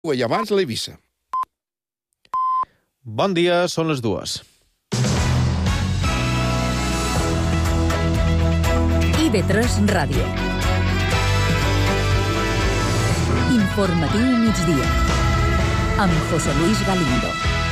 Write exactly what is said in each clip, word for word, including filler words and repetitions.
i abans l'Eivissa. Bon dia, són les dues. I B tres Ràdio. Informatiu migdia. Amb José Luis Galindo.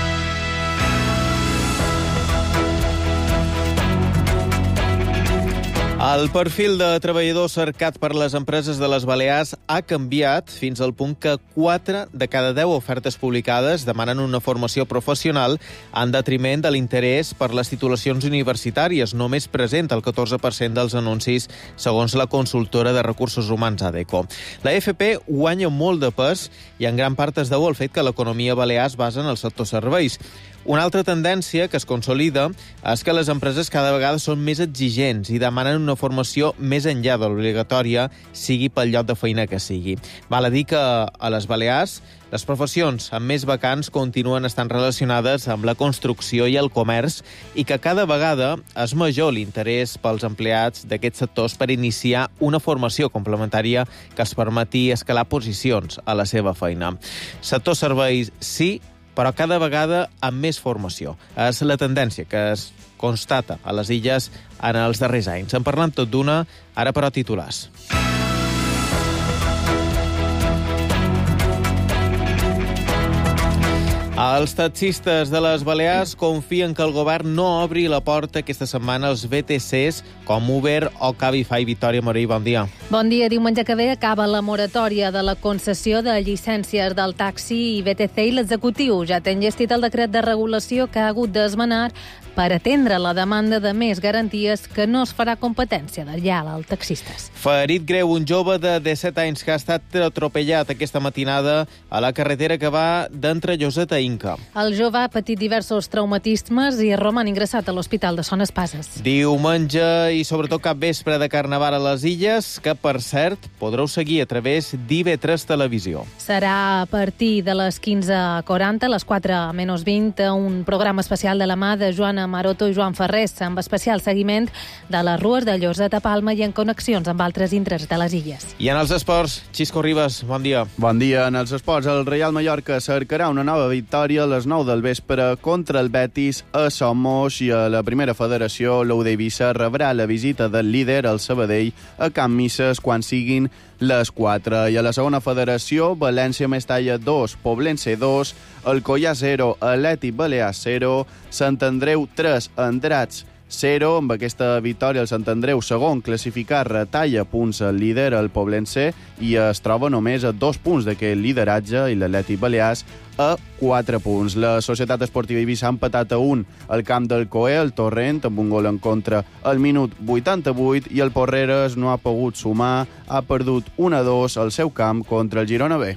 El perfil de treballador cercat per les empreses de les Balears ha canviat fins al punt que quatre de cada deu ofertes publicades demanen una formació professional en detriment de l'interès per les titulacions universitàries. Només presenta el catorze per cent dels anuncis, segons la consultora de recursos humans ADECO. La F P guanya molt de pes i en gran part es deu al fet que l'economia balear es basa en el sector serveis. Una altra tendència que es consolida és que les empreses cada vegada són més exigents i demanen una formació més enllà de l'obligatòria, sigui pel lloc de feina que sigui. Val a dir que a les Balears les professions amb més vacants continuen estant relacionades amb la construcció i el comerç i que cada vegada és major l'interès pels empleats d'aquests sectors per iniciar una formació complementària que es permeti escalar posicions a la seva feina. Sector serveis sí, però cada vegada amb més formació. És la tendència que es constata a les illes en els darrers anys. En parlem tot d'una, ara però titulars. Els taxistes de les Balears confien que el govern no obri la porta aquesta setmana als B T Cs com Uber o Cabify. Victòria Morell, bon dia. Bon dia. Diumenge que ve acaba la moratòria de la concessió de llicències del taxi i B T C i l'executiu ja té enllestit el decret de regulació que ha hagut d'esmenar per atendre la demanda de més garanties que no es farà competència de lleial als taxistes. Ferit greu un jove de disset anys que ha estat atropellat aquesta matinada a la carretera que va d'entre Lloseta a Inca. El jove ha patit diversos traumatismes i roman ingressat a l'Hospital de Son Espases. Diumenge i sobretot cap vespre de Carnaval a les Illes, que per cert podreu seguir a través d'I B tres Televisió. Serà a partir de les quinze quaranta, les quatre menys vint, un programa especial de la mà de Joana Maroto i Joan Ferrés, amb especial seguiment de les rues de Lloseta a Palma i en connexions amb altres indrets de les illes. I en els esports, Xisco Ribas, bon dia. Bon dia. En els esports, el Real Mallorca cercarà una nova victòria a les nou del vespre contra el Betis a Somos i a la primera federació, l'U d'Eivissa rebrà la visita del líder, el Sabadell, a Can Misses quan siguin les quatre. I a la segona federació, València Mestalla dos, Poblense dos, Alcoyà zero, Atlètic Balear zero, Sant Andreu tres, Andratx zero. Amb aquesta victòria el Sant Andreu segon classificat retalla punts al líder, el Poblense, i es troba només a dos punts d'aquest lideratge i l'Atlètic Balears a quatre punts. La Societat Esportiva Eivissa ha empatat a un al camp del Coe, el Torrent, amb un gol en contra al minut vuitanta-vuit, i el Porreres no ha pogut sumar, ha perdut un a dos al seu camp contra el Girona B.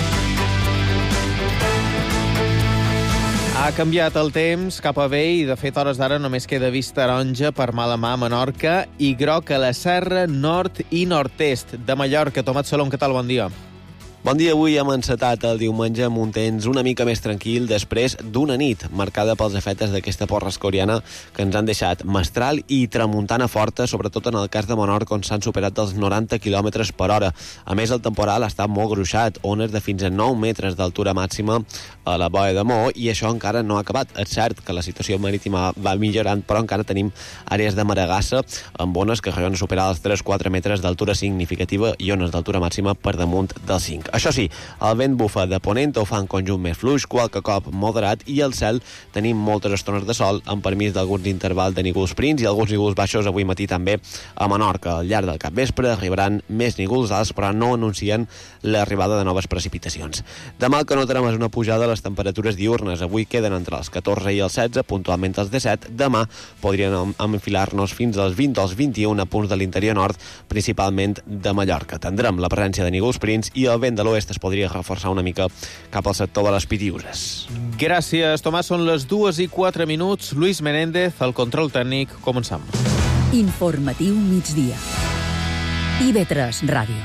Ha canviat el temps cap a bé i, de fet, a hores d'ara només queda vist taronja per Malamà, Menorca, i groc a la serra nord i nord-est de Mallorca. Tomat Salom, què tal? Bon dia. Bon dia. Avui hem encetat el diumenge amb un temps una mica més tranquil després d'una nit marcada pels efectes d'aquesta borrascoriana que ens han deixat mestral i tramuntana forta, sobretot en el cas de Menorca, on s'han superat els noranta quilòmetres per hora. A més, el temporal ha estat molt gruixat, ones de fins a nou metres d'altura màxima a la boia de Mó, i això encara no ha acabat. És cert que la situació marítima va millorant, però encara tenim àrees de maregassa amb ones que arriben a superar els tres a quatre metres d'altura significativa i ones d'altura màxima per damunt dels cinc. Això sí, el vent bufa de ponent, ho fa en conjunt més fluix, qualque cop moderat, i al cel tenim moltes estones de sol, amb permís d'alguns intervals de nígols prims i alguns nígols baixos avui matí també a Menorca. Al llarg del capvespre arribaran més nígols alts, però no anuncien l'arribada de noves precipitacions. Demà el que notarem és una pujada a les temperatures diurnes. Avui queden entre els catorze i els setze, puntualment els disset. Demà podrien enfilar-nos fins als vint o els vint-i-un a punts de l'interior nord, principalment de Mallorca. Tindrem la presència de nígols prims i el vent de l'oest es podria reforçar una mica cap al sector de les Pitiüses. Gràcies, Tomàs. Són les dues i quatre minuts. Luis Menéndez, el control tècnic. Començam. Informatiu migdia. I B tres Ràdio.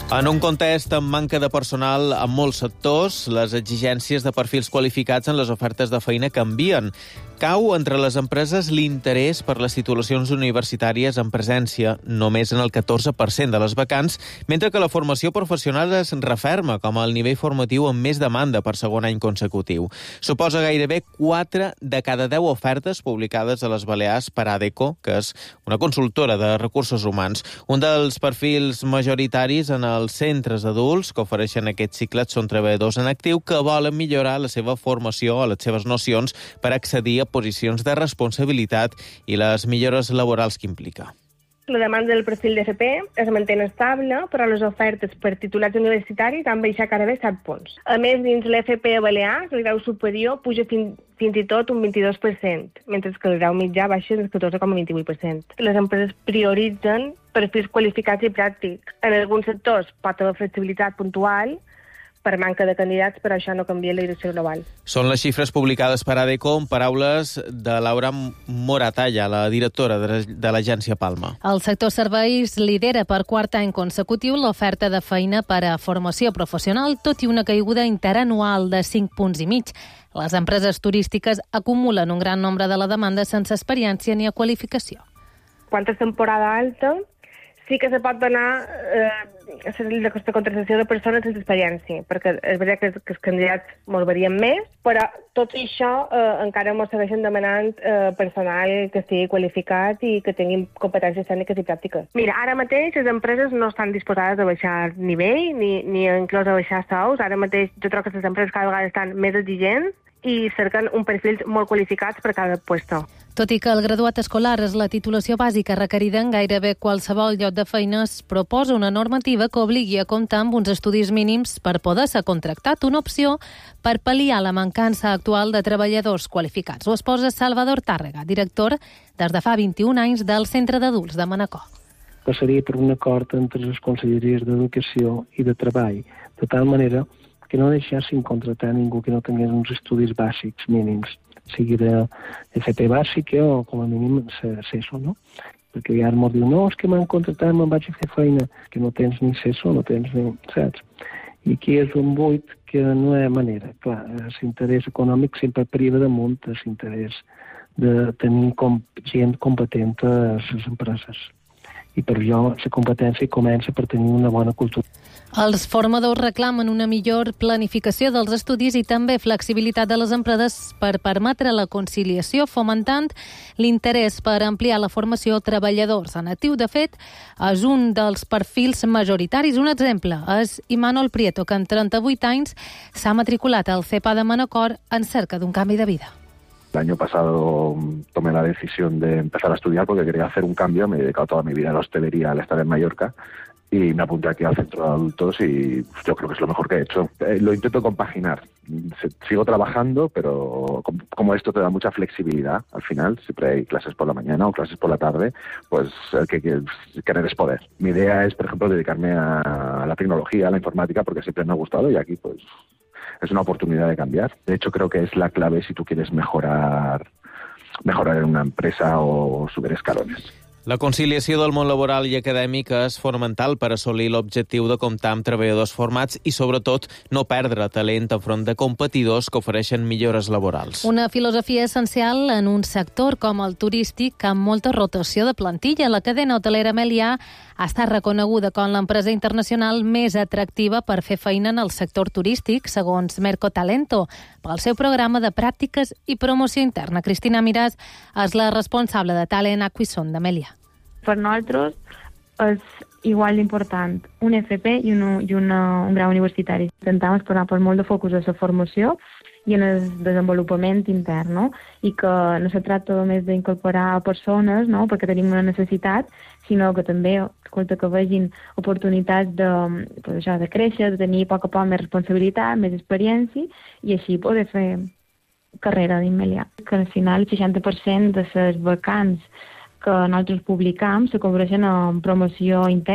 En un context amb manca de personal en molts sectors, les exigències de perfils qualificats en les ofertes de feina canvien. Cau entre les empreses l'interès per les titulacions universitàries en presència, només en el catorze per cent de les vacants, mentre que la formació professional es referma com el nivell formatiu amb més demanda per segon any consecutiu. Suposa gairebé quatre de cada deu ofertes publicades a les Balears per ADECO, que és una consultora de recursos humans. Un dels perfils majoritaris en els centres adults que ofereixen aquests cicles són treballadors en actiu que volen millorar la seva formació o les seves nocions per accedir a posicions de responsabilitat i les millores laborals que implica. La demanda del perfil d'F P es manté estable, però les ofertes per titulats universitaris han baixat gairebé set punts. A més, dins l'F P a Balears, el grau superior puja fins, fins i tot un vint-i-dos per cent, mentre que el grau mitjà baixa el catorze coma vint-i-vuit per cent. Les empreses prioritzen perfils qualificats i pràctics. En alguns sectors pot haver flexibilitat puntual, per manca de candidats, però això no canvia la direcció global. Són les xifres publicades per ADECO en paraules de Laura Moratalla, la directora de l'agència Palma. El sector serveis lidera per quart any consecutiu l'oferta de feina per a formació professional, tot i una caiguda interanual de cinc punts i mig. Les empreses turístiques acumulen un gran nombre de la demanda sense experiència ni a qualificació. Quan és temporada alta, sí que se pot donar eh, la contractació de persones sense experiència, perquè és veritat que, que els candidats molt varien més, però tot i això eh, encara ens segueixen demanant eh, personal que estigui qualificat i que tinguin competències tècniques i pràctiques. Mira, ara mateix les empreses no estan disposades a baixar nivell, ni, ni inclús a baixar sous. Ara mateix jo trobo que les empreses cada vegada estan més exigents i cerquen un perfil molt qualificats per cada puesto. Tot i que el graduat escolar és la titulació bàsica requerida en gairebé qualsevol lloc de feina, es proposa una normativa que obligui a comptar amb uns estudis mínims per poder ser contractat, una opció per pal·liar la mancança actual de treballadors qualificats. Ho exposa Salvador Tàrrega, director des de fa vint-i-un anys del Centre d'Adults de Manacor. Passaria per un acord entre les conselleries d'Educació i de Treball, de tal manera que no deixessin contractar ningú que no tingués uns estudis bàsics mínims, sigui de F P bàsica o com a mínim C E S O, no? Perquè ja ara m'ho diu, no, és que m'han contractat, me'n vaig a fer feina, que no tens ni C E S O, no tens ni, saps? I aquí és un buit que no hi ha manera. Clar, l'interès econòmic sempre priva damunt l'interès de tenir com, gent competent a les empreses. I per jo la competència comença per tenir una bona cultura. Els formadors reclamen una millor planificació dels estudis i també flexibilitat de les empreses per permetre la conciliació, fomentant l'interès per ampliar la formació a treballadors en actiu. De fet, és un dels perfils majoritaris. Un exemple és Imanol Prieto, que en trenta-vuit anys s'ha matriculat al C E P A de Manacor en cerca d'un canvi de vida. El año pasado tomé la decisión de empezar a estudiar porque quería hacer un cambio. Me he dedicado toda mi vida a la hostelería al estar en Mallorca y me apunté aquí al centro de adultos y yo creo que es lo mejor que he hecho. Eh, lo intento compaginar. Sigo trabajando, pero como esto te da mucha flexibilidad, al final siempre hay clases por la mañana o clases por la tarde, pues el que querer es poder. Mi idea es, por ejemplo, dedicarme a la tecnología, a la informática, porque siempre me ha gustado y aquí pues es una oportunidad de cambiar. De hecho, creo que es la clave si tú quieres mejorar, mejorar en una empresa o subir escalones. La conciliació del món laboral i acadèmic és fonamental per assolir l'objectiu de comptar amb treballadors formats i, sobretot, no perdre talent enfront de competidors que ofereixen millores laborals. Una filosofia essencial en un sector com el turístic amb molta rotació de plantilla. La cadena hotelera Melià ha estat reconeguda com l'empresa internacional més atractiva per fer feina en el sector turístic, segons Mercotalento, pel seu programa de pràctiques i promoció interna. Cristina Miràs és la responsable de Talent Acquisition de Melià. Per nosaltres és igual d'important un F P i, un, i una, un grau universitari. Intentem posar per molt de focus a la formació i en el desenvolupament intern, no? I que no se tracta només d'incorporar persones, no?, perquè tenim una necessitat, sinó que també escolta, que vegin oportunitats de, pues, això, de créixer, de tenir a poc a poc més responsabilitat, més experiència i així poder fer carrera d'immediat. Que al final el seixanta per cent de les vacants que nosaltres publicam se cobreixen en promoció interna.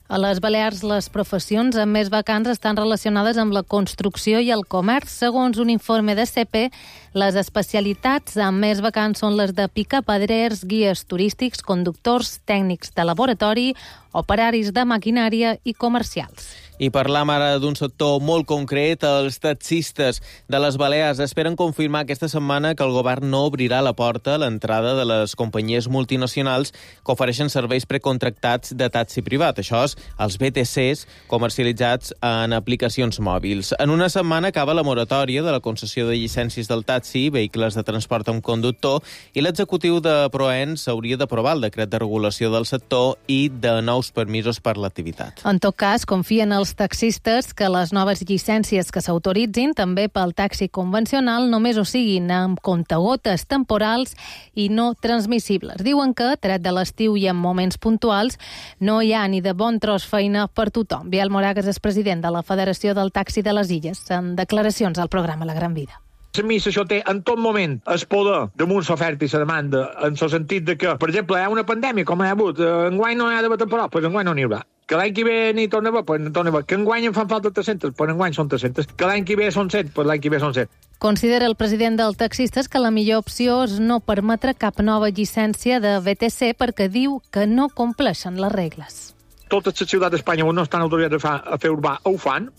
A les Balears, les professions amb més vacants estan relacionades amb la construcció i el comerç. Segons un informe de C P, les especialitats amb més vacants són les de picapedrers, guies turístics, conductors, tècnics de laboratori, operaris de maquinària i comercials. I parlam ara d'un sector molt concret. Els taxistes de les Balears esperen confirmar aquesta setmana que el govern no obrirà la porta a l'entrada de les companyies multinacionals que ofereixen serveis precontractats de taxi privat. Això és els B T Cs comercialitzats en aplicacions mòbils. En una setmana acaba la moratòria de la concessió de llicències del taxi, vehicles de transport amb conductor, i l'executiu de Proens hauria d'aprovar el decret de regulació del sector i de nous permisos per l'activitat. En tot cas, confien els taxistes que les noves llicències que s'autoritzin també pel taxi convencional només ho siguin amb comptagotes temporals i no transmissibles. Diuen que, tret de l'estiu i en moments puntuals, no hi ha ni de bon tros feina per tothom. Biel Moragas és president de la Federació del Taxi de les Illes, en declaracions al programa La Gran Vida. A mi això té en tot moment el poder damunt l'oferta i la demanda, en el sentit de que, per exemple, hi ha una pandèmia, com hi ha hagut, enguany no hi ha d'haver temporal, doncs enguany no n'hi haurà. Que l'any que ve n'hi torna a haver, doncs torna a haver. Que enguany en fan falta tres-centes, doncs enguany són tres-centes. Que l'any que ve són set, doncs l'any que ve són set. Considera el president del Taxistes que la millor opció és no permetre cap nova llicència de B T C perquè diu que no compleixen les regles. Totes les ciutats d'Espanya on no estan autoritzades a fer urbà ho fan.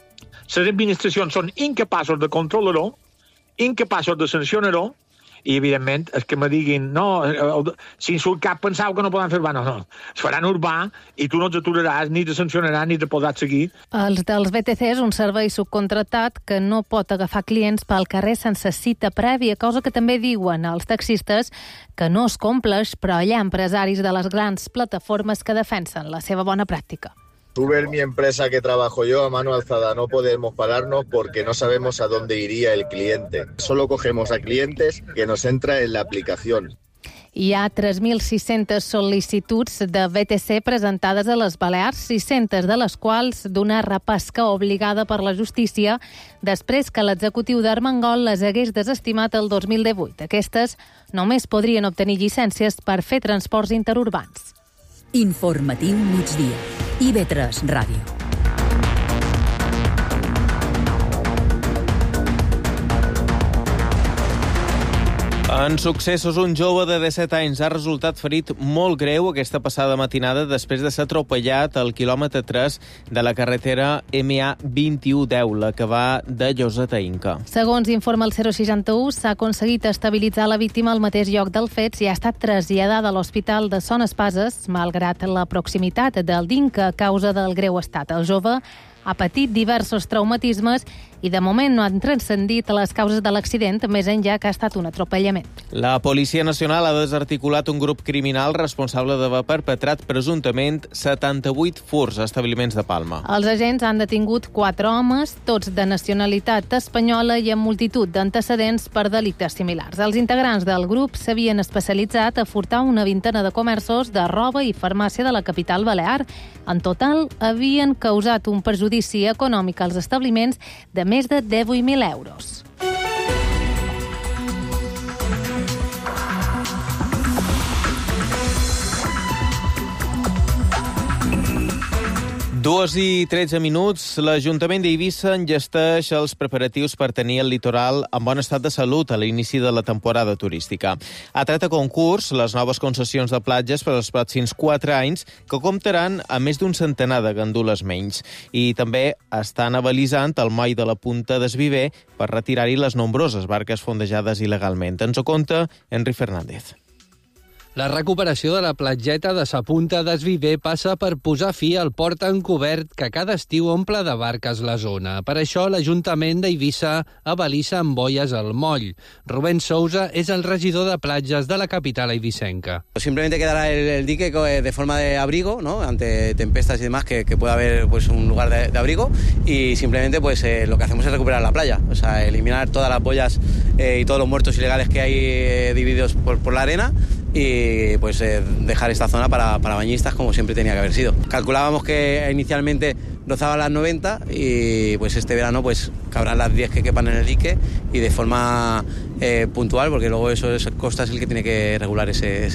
Les administracions són incapaços de controlar-ho, incapaços de sancionar-ho, i, evidentment, és que me diguin no, sin sul cap pensau que no poden fer urbà. No, no, es faran urbà i tu no t'aturaràs, ni te sancionaràs, ni te podràs seguir. Els dels B T C és un servei subcontratat que no pot agafar clients pel carrer sense cita prèvia, cosa que també diuen els taxistes que no es compleix, però hi ha empresaris de les grans plataformes que defensen la seva bona pràctica. Uber, mi empresa que trabajo yo, a mano alzada no podemos pararnos porque no sabemos a dónde iría el cliente. Solo cogemos a clientes que nos entra en la aplicación. Hi ha tres mil sis-centes sol·licituds de B T C presentades a les Balears, sis-centes de les quals d'una repesca obligada per la justícia després que l'executiu d'Armengol les hagués desestimat el dos mil divuit. Aquestes només podrien obtenir llicències per fer transports interurbans. Informatiu migdia. I V tres Ràdio. En successos, un jove de disset anys ha resultat ferit molt greu aquesta passada matinada després de ser atropellat al quilòmetre tres de la carretera M A vint i u deu, la que va de Lloseta a Inca. Segons informa el zero seixanta u, s'ha aconseguit estabilitzar la víctima al mateix lloc dels fets i ha estat traslladada a l'hospital de Son Espases, malgrat la proximitat del d'Inca a causa del greu estat. El jove ha patit diversos traumatismes i de moment no han transcendit les causes de l'accident, més enllà que ha estat un atropellament. La Policia Nacional ha desarticulat un grup criminal responsable d'haver perpetrat presumptament setanta-vuit furts a establiments de Palma. Els agents han detingut quatre homes, tots de nacionalitat espanyola i amb multitud d'antecedents per delictes similars. Els integrants del grup s'havien especialitzat a furtar una vintena de comerços de roba i farmàcia de la capital balear. En total, havien causat un perjudici econòmic als establiments de més de divuit mil euros. Dues i tretze minuts, l'Ajuntament d'Eivissa engesteix els preparatius per tenir el litoral en bon estat de salut a l'inici de la temporada turística. Ha tret a concurs les noves concessions de platges per als pròxims quatre anys, que comptaran a més d'un centenar de gandules menys. I també estan avalisant el moll de la Punta d'Esviver per retirar-hi les nombroses barques fondejades il·legalment. Ens ho conta Henry Fernández. La recuperació de la platgeta de sa Punta d'Esviver passa per posar fi al port encobert que cada estiu omple de barques la zona. Per això l'Ajuntament d'Eivissa avalissa amb boies al moll. Rubén Sousa és el regidor de platges de la capital eivissenca. Simplemente quedará el, el dique de forma de abrigo, ¿no? Ante tempestas y demás, que, que pueda haber pues, un lugar de, de abrigo, y simplemente pues eh, lo que hacemos es recuperar la playa, o sea, eliminar todas las boyas eh, y todos los muertos ilegales que hay eh, divididos por, por la arena, y pues eh, dejar esta zona para, para bañistas como siempre tenía que haber sido. Calculábamos que inicialmente rozaba las noventa y pues este verano pues cabrán las diez que quepan en el dique y de forma eh, puntual, porque luego eso es Costa es el que tiene que regular ese, ese dique.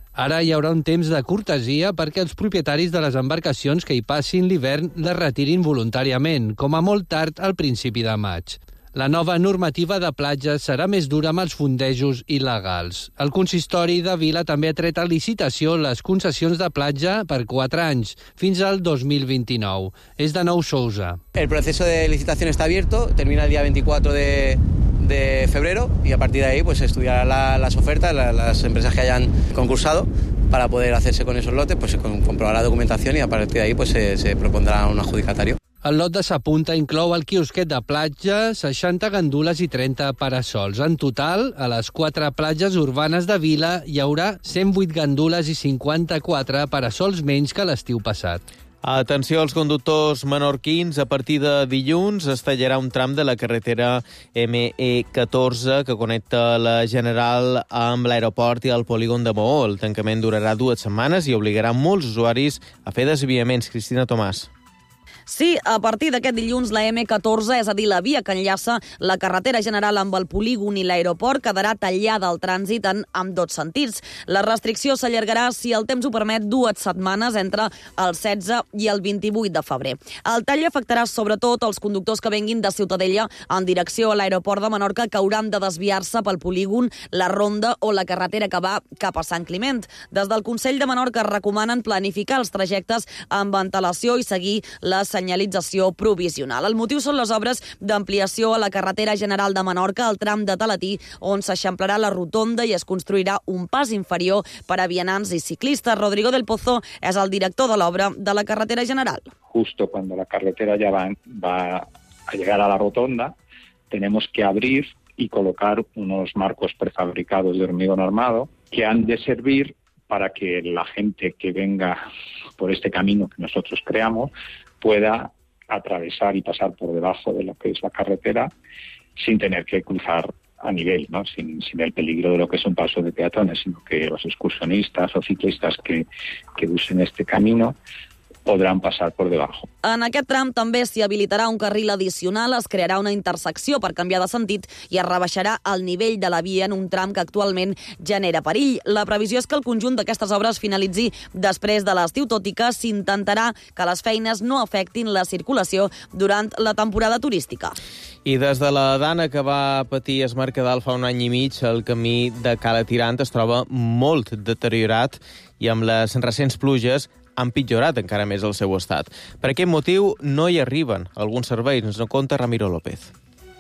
Ara hi haurà un temps de cortesia perquè els propietaris de les embarcacions que hi passin l'hivern les retirin voluntàriament, com a molt tard al principi de maig. La nova normativa de platges serà més dura amb els fondejos il·legals. El consistori de Vila també ha tret a licitació les concessions de platja per quatre anys, fins al dos mil vint-i-nou. És de nou Sousa. El proceso de licitación está abierto, termina el día veinticuatro de, de febrero y a partir de ahí pues estudiará la, las ofertas, la, las empresas que hayan concursado para poder hacerse con esos lotes, pues se comprobará la documentación y a partir de ahí pues se, se propondrá un adjudicatario. El lot de Sapunta inclou el quiosquet de platja, seixanta gandules i trenta parasols. En total, a les quatre platges urbanes de Vila hi haurà cent vuit gandules i cinquanta-quatre parasols menys que l'estiu passat. Atenció als conductors menorquins, a partir de dilluns es tallarà un tram de la carretera eme e catorze que connecta la General amb l'aeroport i el polígon de Maó. El tancament durarà dues setmanes i obligarà molts usuaris a fer desviaments. Cristina Tomàs. Sí, a partir d'aquest dilluns la eme catorze, és a dir, la via que enllaça la carretera general amb el polígon i l'aeroport, quedarà tallada al trànsit en ambdós sentits. La restricció s'allargarà, si el temps ho permet, dues setmanes entre el setze i el vint-i-vuit de febrer. El tall afectarà sobretot els conductors que venguin de Ciutadella en direcció a l'aeroport de Menorca, que hauran de desviar-se pel polígon, la ronda o la carretera que va cap a Sant Climent. Des del Consell de Menorca recomanen planificar els trajectes amb antelació i seguir la senyalització provisional. El motiu són les obres d'ampliació a la carretera general de Menorca, al tram de Talatí, on s'eixamplarà la rotonda i es construirà un pas inferior per a vianants i ciclistes. Rodrigo del Pozo és el director de l'obra de la carretera general. Justo cuando la carretera ya va, va a llegar a la rotonda, tenemos que abrir y colocar unos marcos prefabricados de hormigón armado que han de servir para que la gente que venga por este camino que nosotros creamos pueda atravesar y pasar por debajo de lo que es la carretera sin tener que cruzar a nivel, ¿no? sin, sin el peligro de lo que es un paso de peatones, sino que los excursionistas o ciclistas que, que usen este camino podran passar per debajo. En aquest tram també s'hi habilitarà un carril addicional, es crearà una intersecció per canviar de sentit i es rebaixarà el nivell de la via en un tram que actualment genera perill. La previsió és que el conjunt d'aquestes obres finalitzi després de l'estiu, tot i que s'intentarà que les feines no afectin la circulació durant la temporada turística. I des de la dana que va patir es Mercadal fa un any i mig, el camí de Cala Tirant es troba molt deteriorat i amb les recents pluges han pitjorat encara més el seu estat. Per aquest motiu no hi arriben alguns serveis, ens en conta Ramiro López.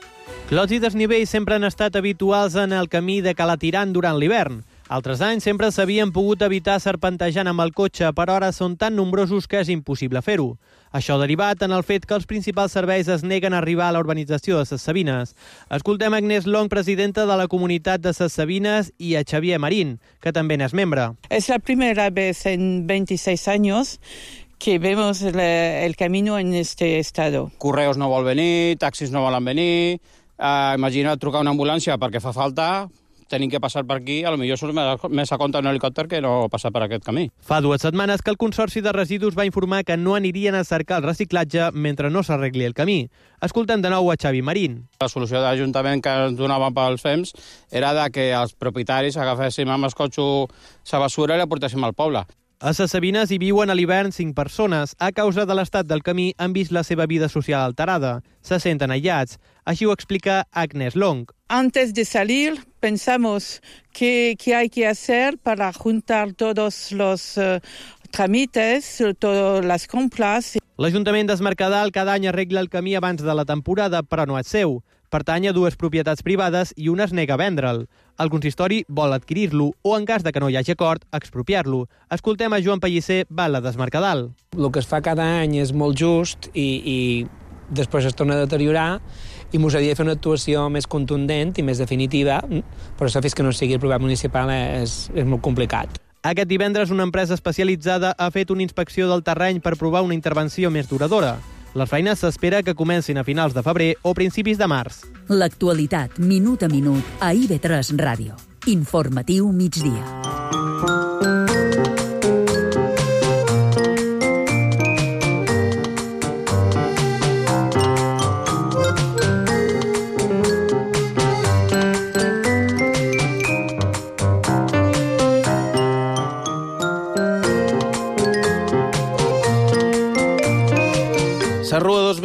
Clots i desnivells sempre han estat habituals en el camí de Cala Tirant durant l'hivern. Altres anys sempre s'havien pogut evitar serpentejant amb el cotxe, però ara són tan nombrosos que és impossible fer-ho. Això derivat en el fet que els principals serveis es neguen a arribar a la urbanització de Ses Sabines. Escoltem Agnès Long, presidenta de la comunitat de Ses Sabines, i a Xavier Marín, que també n'és membre. Es la primera vez en veintiséis años que vemos el, el camino en este estado. Correos no vol venir, taxis no volen venir, uh, imagina trucar una ambulància perquè fa falta, tenim que passar per aquí, a lo millor surt més a compte un helicòpter que no passar per aquest camí. Fa dues setmanes que el Consorci de Residus va informar que no anirien a cercar el reciclatge mentre no s'arregli el camí. Escoltem de nou a Xavi Marín. La solució de l'Ajuntament que ens donava pels F E Ms era de que els propietaris agaféssim amb el cotxe la basura i la portéssim al poble. A Ses Sabines hi viuen a l'hivern cinc persones. A causa de l'estat del camí han vist la seva vida social alterada. Se senten aïllats. Així ho explica Agnès Long. Antes de salir, pensamos qué, qué hay que hacer para juntar todos los uh, trámites, todas las compras. L'Ajuntament d'Es Mercadal cada any arregla el camí abans de la temporada, però no és seu. Pertany a dues propietats privades i una es nega a vendre'l. El consistori vol adquirir-lo o, en cas de que no hi hagi acord, expropiar-lo. Escoltem a Joan Pellicer, batlle d'Es Mercadal. El que es fa cada any és molt just i, i després es torna a deteriorar i mos hauria de fer una actuació més contundent i més definitiva, però això fins que no sigui aprovat municipal és, és molt complicat. Aquest divendres una empresa especialitzada ha fet una inspecció del terreny per provar una intervenció més duradora. Les feines s'espera que comencin a finals de febrer o principis de març. L'actualitat, minut a minut, a I V tres Ràdio. Informatiu migdia.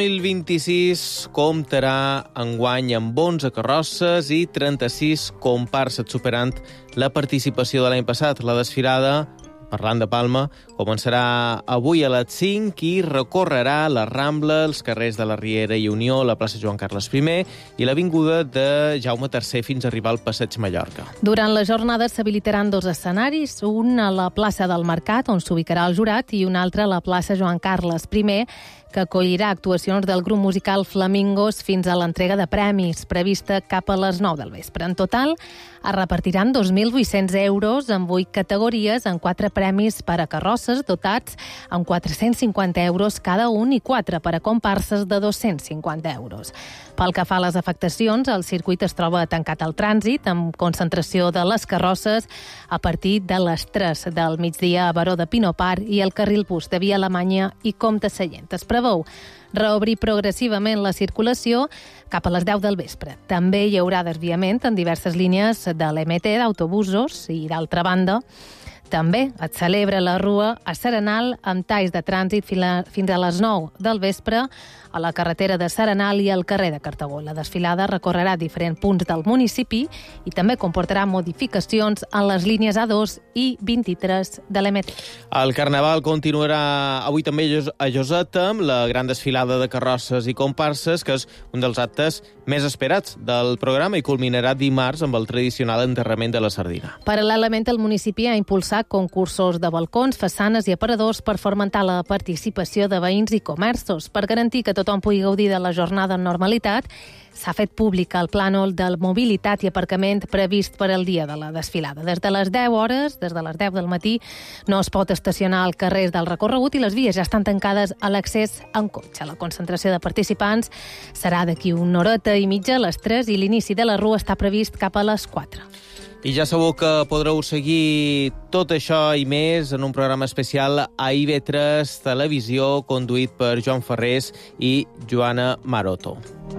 mil vint-i-sis comptarà enguany amb onze carrosses i trenta-sis comparses, superant la participació de l'any passat. La desfilada, parlant de Palma, començarà avui a les cinc i recorrerà la Rambla, els carrers de la Riera i Unió, la plaça Joan Carles primer i l'avinguda de Jaume tercer fins a arribar al Passeig Mallorca. Durant la jornada s'habilitaran dos escenaris, un a la plaça del Mercat, on s'ubicarà el jurat, i un altre a la plaça Joan Carles primer, que acollirà actuacions del grup musical Flamingos fins a l'entrega de premis, prevista cap a les nou del vespre. En total, es repartiran dos mil vuit-cents euros en vuit categories, en quatre premis per a carrosses, dotats amb quatre-cents cinquanta euros cada un, i quatre per a comparses de dos-cents cinquanta euros. Pel que fa a les afectacions, el circuit es troba tancat al trànsit, amb concentració de les carrosses a partir de les tres del migdia a Baró de Pinopar i el carril bus de Via Alemanya i Comte Sallent. Es preveu reobrir progressivament la circulació cap a les deu del vespre. També hi haurà desviament en diverses línies de l'M T d'autobusos i, d'altra banda, també es celebra la Rua a Serenal amb talls de trànsit fins a les nou del vespre a la carretera de Serenal i al carrer de Cartagó. La desfilada recorrerà diferents punts del municipi i també comportarà modificacions en les línies A dos i vint-i-tres de l'M T. El Carnaval continuarà avui també a Lloseta amb la gran desfilada de carrosses i comparses, que és un dels actes més esperats del programa i culminarà dimarts amb el tradicional enterrament de la sardina. Paral·lelament, el municipi ha impulsat concursos de balcons, façanes i aparadors per fomentar la participació de veïns i comerços. Per garantir que tothom pugui gaudir de la jornada en normalitat, s'ha fet públic el plànol de mobilitat i aparcament previst per al dia de la desfilada. Des de les deu hores, des de les deu del matí, no es pot estacionar al carrer del recorregut i les vies ja estan tancades a l'accés en cotxe. La concentració de participants serà d'aquí una horeta i mitja a les tres i l'inici de la Rua està previst cap a les quatre. I ja sabeu que podreu seguir tot això i més en un programa especial a I V tres Televisió, conduït per Joan Ferrés i Joana Maroto.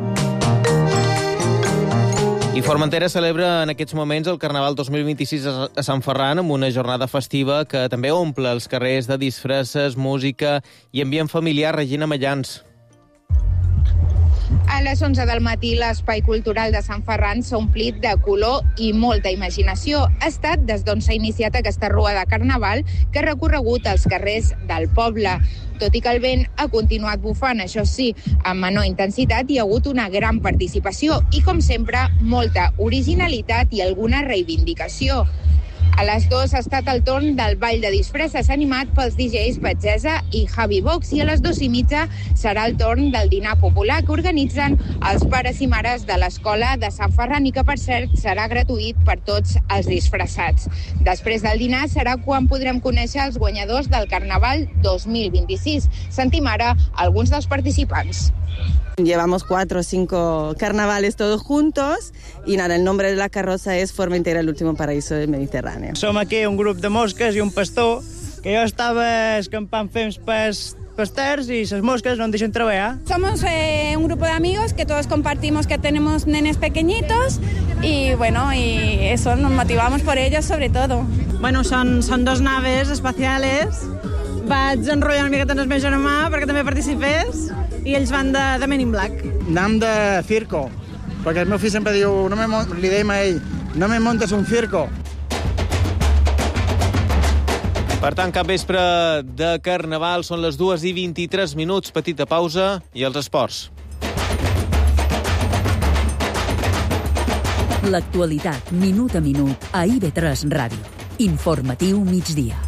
I Formentera celebra en aquests moments el Carnaval dos mil vint-i-sis a Sant Ferran amb una jornada festiva que també omple els carrers de disfresses, música i ambient familiar. Regina Mallans. A les onze del matí, l'espai cultural de Sant Ferran s'ha omplit de color i molta imaginació. Ha estat des d'on s'ha iniciat aquesta rua de Carnaval que ha recorregut els carrers del poble. Tot i que el vent ha continuat bufant, això sí, amb menor intensitat, hi ha hagut una gran participació i, com sempre, molta originalitat i alguna reivindicació. A les dues ha estat el torn del ball de disfresses animat pels D Js Batgesa i Javi Vox i a les dues i mitja serà el torn del dinar popular que organitzen els pares i mares de l'escola de Sant Ferran i que, per cert, serà gratuït per tots els disfressats. Després del dinar serà quan podrem conèixer els guanyadors del Carnaval dos mil vint-i-sis. Sentim ara alguns dels participants. Llevamos cuatro o cinco carnavales todos juntos y nada, el nombre de la carroza es Formentera, el último paraíso del Mediterráneo. Som aquí un grup de mosques i un pastor que jo estava escampant fems pels pasters y esas moscas no nos dejan trabajar. Somos eh, un grupo de amigos que todos compartimos que tenemos nenes pequeñitos y bueno, y eso, nos motivamos por ellos sobre todo. Bueno, son, son dos naves espaciales. Vaig enrotllar una miqueta en el meu germà perquè també participés i ells van de, de Men in Black. Anam de circo, perquè el meu fill sempre diu, no me, li dèiem a ell, no me montes un circo. Per tant, cap vespre de Carnaval, són les dues i vint-i-tres minuts, petita pausa i els esports. L'actualitat, minut a minut, a I V tres Ràdio. Informatiu migdia.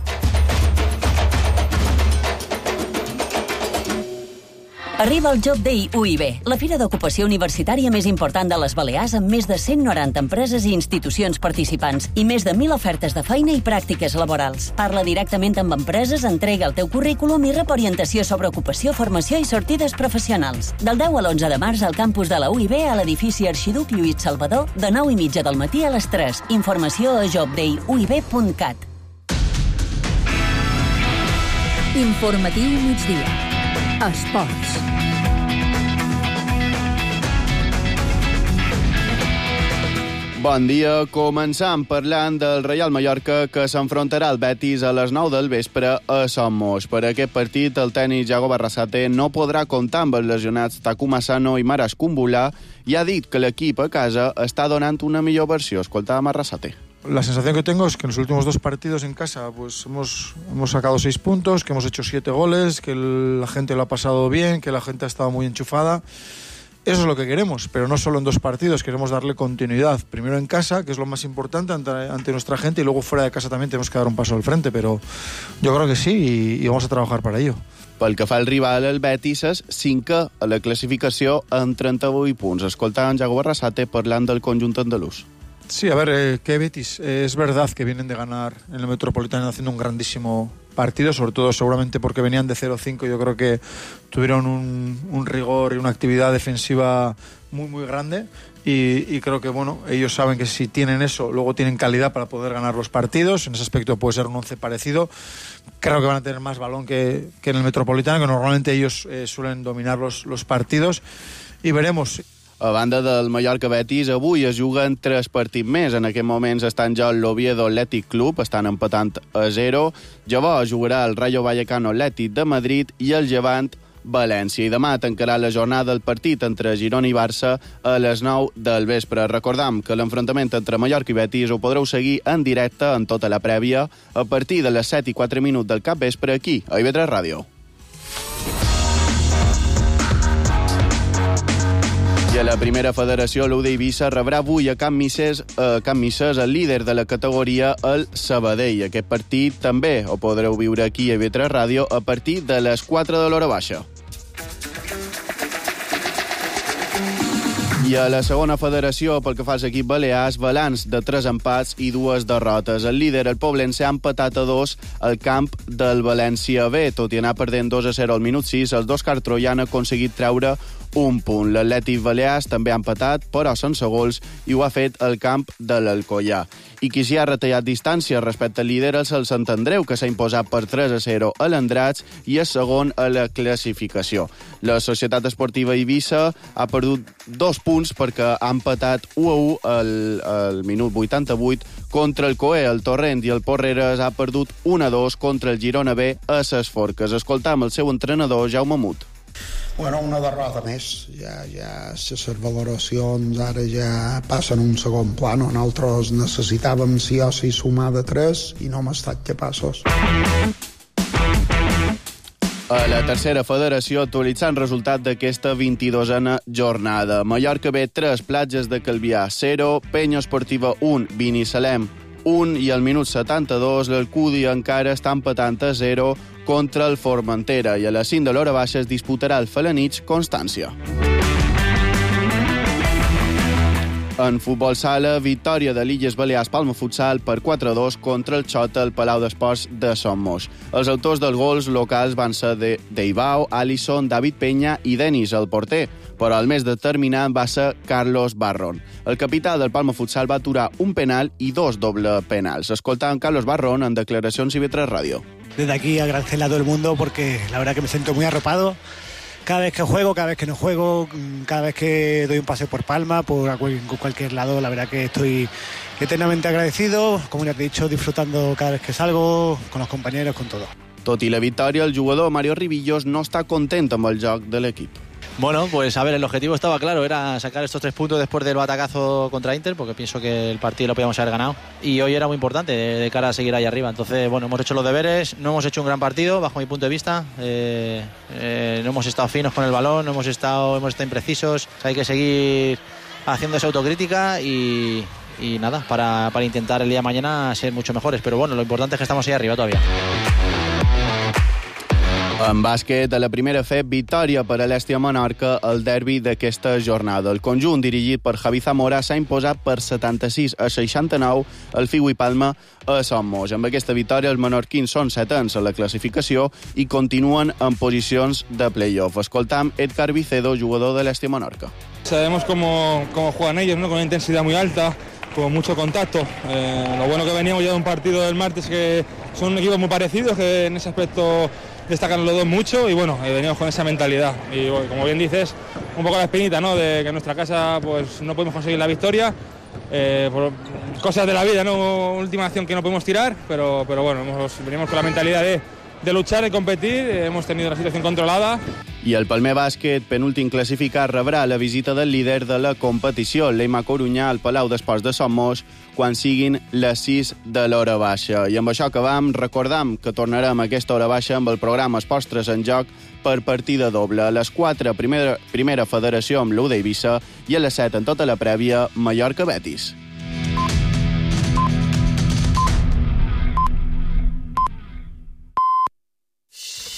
Arriba el Job Day U I B, la fira d'ocupació universitària més important de les Balears amb més de cent noranta empreses i institucions participants i més de mil ofertes de feina i pràctiques laborals. Parla directament amb empreses, entrega el teu currículum i rep orientació sobre ocupació, formació i sortides professionals. Del deu a l'onze de març al campus de la U I B a l'edifici Arxiduc Lluís Salvador de nou i mitja del matí a les tres. Informació a job day u i b punt cat. Informatiu migdia. Esports. Bon dia. Començam parlant del Reial Mallorca, que s'enfrontarà al Betis a les nou del vespre a Somos. Per aquest partit, el tècnic Yago Barrasate no podrà comptar amb els lesionats Takuma Sano i Maras Kumbula i ha dit que l'equip a casa està donant una millor versió. Escoltàvem a Barrasate. La sensación que tengo es que en los últimos dos partidos en casa pues hemos, hemos sacado seis puntos, que hemos hecho siete goles, que el, la gente lo ha pasado bien, que la gente ha estado muy enchufada. Eso es lo que queremos, pero no solo en dos partidos, queremos darle continuidad. Primero en casa, que es lo más importante ante, ante nuestra gente, y luego fuera de casa también tenemos que dar un paso al frente, pero yo creo que sí y, y vamos a trabajar para ello. Pel que fa al rival, el Betis és cinquè a la classificació amb trenta-vuit punts. Escoltàvem Yago Barrasate parlant del conjunt andalús. Sí, a ver, eh, ¿qué Betis? Eh, es verdad que vienen de ganar en el Metropolitano haciendo un grandísimo partido, sobre todo seguramente porque venían de cero cinco. Yo creo que tuvieron un, un rigor y una actividad defensiva muy, muy grande. Y, y creo que, bueno, ellos saben que si tienen eso, luego tienen calidad para poder ganar los partidos. En ese aspecto puede ser un once parecido. Creo que van a tener más balón que, que en el Metropolitano, que normalmente ellos eh, suelen dominar los, los partidos. Y veremos. A banda del Mallorca-Betis, avui es juguen tres partits més. En aquest moments estan ja l'Oviedo Athletic Club, estan empatant a zero. Llavors jugarà el Rayo Vallecano Athletic de Madrid i el Llevant València. I demà tancarà la jornada del partit entre Girona i Barça a les nou del vespre. Recordam que l'enfrontament entre Mallorca i Betis ho podreu seguir en directe en tota la prèvia a partir de les set i quatre minuts del capvespre aquí, a I V tres Ràdio. I a la primera federació, l'U d'Eivissa rebrà avui a Can Misses, a Can Misses el líder de la categoria, el Sabadell. Aquest partit també ho podreu viure aquí a I V tres Ràdio a partir de les quatre de l'hora baixa. I a la segona federació, pel que fa als equips balears, balanç de tres empats i dues derrotes. El líder, el Poblense, ha empatat a dos al camp del València B. Tot i anar perdent dos a zero al minut sis, els dos cartroians han aconseguit treure un punt. L'Atlètic Balears també ha empatat, però sense gols, i ho ha fet al camp de l'Alcoià. I qui s'hi ha retallat distància respecte al líder és el Sant Andreu, que s'ha imposat per tres a zero a l'Andratx i és segon a la classificació. La Societat Esportiva Eivissa ha perdut dos punts perquè ha empatat u a u al, al minut vuitanta-vuit contra el Coe. El Torrent i el Porreres ha perdut un a dos contra el Girona B a Ses Forques. Escoltam el seu entrenador, Jaume Mut. Bueno, una derrota més. Ja, ja les valoracions ara ja passen a un segon pla. Nosaltres necessitàvem sí o sí sumar de tres i no hem estat capaços. A la tercera federació, actualitzant resultat d'aquesta vint-i-dosena jornada. Mallorca B, tres, Platges de Calvià, zero, Penya Esportiva, un, Binissalem, un, i al minut setanta-dos l'Alcúdia encara està empatant a zero contra el Formentera, i a les cinc de l'hora baixa es disputarà el Felanitx Constància. En futbol sala, victòria de l'Illes Balears Palma Futsal per quatre a dos contra el Xota al Palau d'Esports de Somos. Els autors dels gols locals van ser de Deibao, Alisson, David Peña i Denis, el porter, però el més determinant va ser Carlos Barron. El capità del Palma Futsal va aturar un penal i dos doble penals. Escoltàvem Carlos Barron en declaracions I V tres Ràdio. Desde aquí agradecerle a todo el mundo porque la verdad que me siento muy arropado. Cada vez que juego, cada vez que no juego, cada vez que doy un paseo por Palma, por cualquier lado, la verdad que estoy eternamente agradecido, como ya te he dicho, disfrutando cada vez que salgo, con los compañeros, con todo. Tot i la victòria, el jugador Mario Ribillos no està content amb el joc de l'equip. Bueno, pues a ver, el objetivo estaba claro, era sacar estos tres puntos después del batacazo contra Inter, porque pienso que el partido lo podíamos haber ganado. Y hoy era muy importante de, de cara a seguir ahí arriba. Entonces, bueno, hemos hecho los deberes, no hemos hecho un gran partido, bajo mi punto de vista. Eh, eh, no hemos estado finos con el balón, no hemos estado, hemos estado imprecisos. O sea, hay que seguir haciendo esa autocrítica y, y nada, para, para intentar el día de mañana ser mucho mejores. Pero bueno, lo importante es que estamos ahí arriba todavía. En bàsquet, a la primera F E B, victòria per a l'Èstia Menorca al derbi d'aquesta jornada. El conjunt, dirigit per Javi Zamora, s'ha imposat per setanta-sis a seixanta-nou al Fiu i Palma a Somos. Amb aquesta victòria, els menorquins són setens a la classificació i continuen en posicions de play-off. Escoltam Edgar Vicedo, jugador de l'Èstia Menorca. Sabemos cómo, cómo juegan ellos, ¿no? Con una intensidad muy alta, con mucho contacto. Eh, lo bueno que veníamos ya de un partido del martes, que son equipos muy parecidos, que en ese aspecto destacan los dos mucho y bueno, eh, venimos con esa mentalidad. Y bueno, como bien dices, un poco la espinita, ¿no? De que en nuestra casa pues no podemos conseguir la victoria, eh, por cosas de la vida, ¿no? Última acción que no podemos tirar, pero, pero bueno, hemos, venimos con la mentalidad de, de luchar, de competir, hemos tenido la situación controlada. I el Palmer Bàsquet, penúltim classificat, rebrà la visita del líder de la competició, l'Eima Corunyà, al Palau d'Esports de Somos, quan siguin les sis de l'hora baixa. I amb això acabam. Recordam que tornarem a aquesta hora baixa amb el programa Esports tres en joc per partida doble. A les quatre, primera, primera federació amb l'U d'Eivissa, i a les set, en tota la prèvia, Mallorca-Betis.